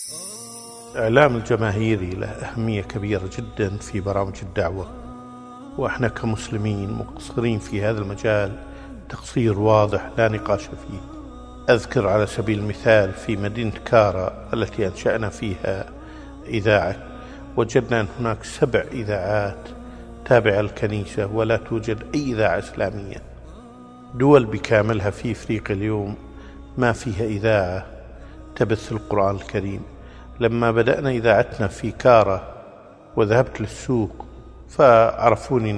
الإعلام الجماهيري له أهمية كبيرة جدا في برامج الدعوة، وإحنا كمسلمين مقصرين في هذا المجال تقصير واضح لا نقاش فيه. أذكر على سبيل المثال في مدينة كارا التي أنشأنا فيها إذاعة، وجدنا أن هناك 7 إذاعات تابعة للكنيسة ولا توجد أي إذاعة إسلامية. دول بكاملها في إفريقيا اليوم ما فيها إذاعة تبث القرآن الكريم. لما بدأنا إذاعتنا في كارا وذهبت للسوق فعرفوني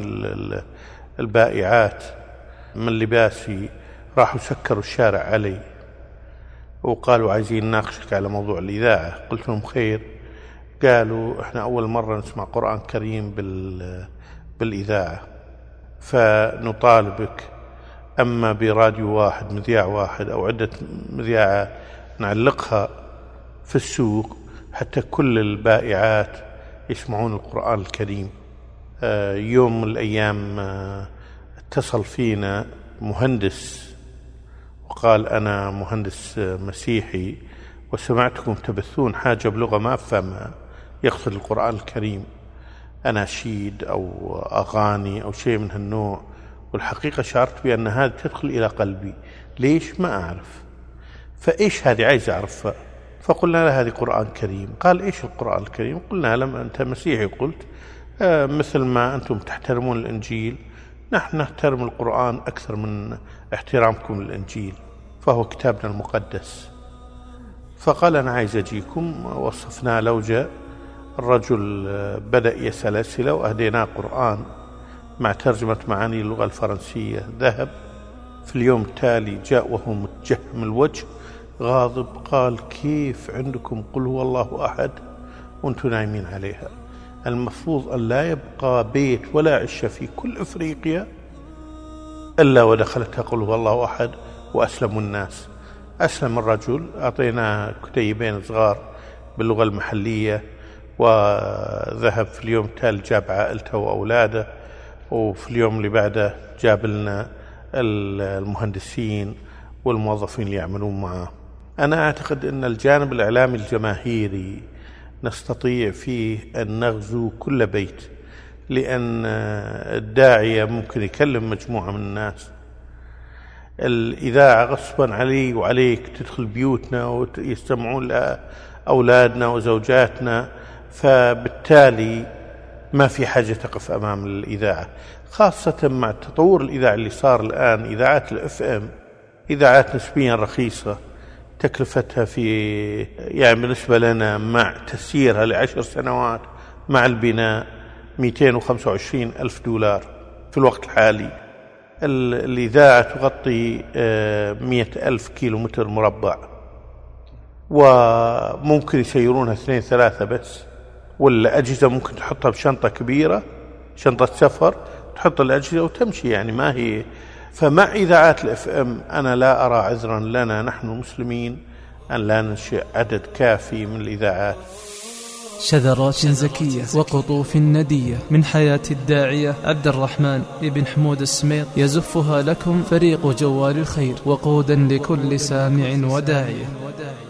البائعات من لباسي، راحوا سكروا الشارع علي وقالوا عايزين نناقشك على موضوع الإذاعة. قلت لهم خير. قالوا احنا أول مرة نسمع قرآن كريم بالإذاعة، فنطالبك أما براديو واحد، مذياع واحد أو عدة مذياعات نعلقها في السوق حتى كل البائعات يسمعون القرآن الكريم. يوم من الأيام اتصل فينا مهندس وقال أنا مهندس مسيحي وسمعتكم تبثون حاجة بلغة ما أفهمها، يقصد القرآن الكريم، أناشيد أو أغاني أو شيء من هالنوع، والحقيقة شعرت بأن هذا تدخل إلى قلبي. ليش؟ ما أعرف. فإيش هذه؟ عايز أعرفها. فقلنا له هذه قرآن كريم. قال إيش القرآن الكريم؟ قلنا لما أنت مسيحي قلت مثل ما أنتم تحترمون الإنجيل نحن نحترم القرآن أكثر من احترامكم للإنجيل، فهو كتابنا المقدس. فقال أنا عايز أجيكم. وصفنا لوجة. الرجل بدأ يسأل أسئلة وأهديناه قرآن مع ترجمة معاني اللغة الفرنسية. ذهب. في اليوم التالي جاء وهو متجهم الوجه غاضب، قال كيف عندكم قل هو الله أحد وأنتم نايمين عليها؟ المفروض أن لا يبقى بيت ولا عشة في كل إفريقيا إلا ودخلتها قل هو الله أحد وأسلموا الناس. أسلم الرجل، أعطيناه كتيبين صغار باللغة المحلية، وذهب في اليوم التالي جاب عائلته وأولاده، وفي اليوم اللي بعده جاب لنا المهندسين والموظفين اللي يعملون معه. أنا أعتقد أن الجانب الإعلامي الجماهيري نستطيع فيه أن نغزو كل بيت، لأن الداعية ممكن يكلم مجموعة من الناس. الإذاعة غصبا علي وعليك تدخل بيوتنا ويستمعون لأولادنا وزوجاتنا، فبالتالي ما في حاجة تقف أمام الإذاعة، خاصة مع التطور الإذاعي اللي صار الآن. إذاعات الFM إذاعات نسبيا رخيصة، تكلفتها يعني بالنسبة لنا مع تسييرها ل10 سنوات مع البناء 225,000 دولار في الوقت الحالي. الإذاعة تغطي 100,000 كيلومتر مربع، وممكن يسيرونها 2-3 بس، والأجهزة ممكن تحطها بشنطة كبيرة، شنطة سفر، تحط الأجهزة وتمشي، يعني ما هي. فمع إذاعات الFM أنا لا أرى عذرا لنا نحن المسلمين أن لا ننشئ عدد كافي من الإذاعات. شذرات زكية وقطوف ندية من حياة الداعية عبد الرحمن بن حمود السميط يزفها لكم فريق جوال الخير، وقودا لكل سامع وداعية.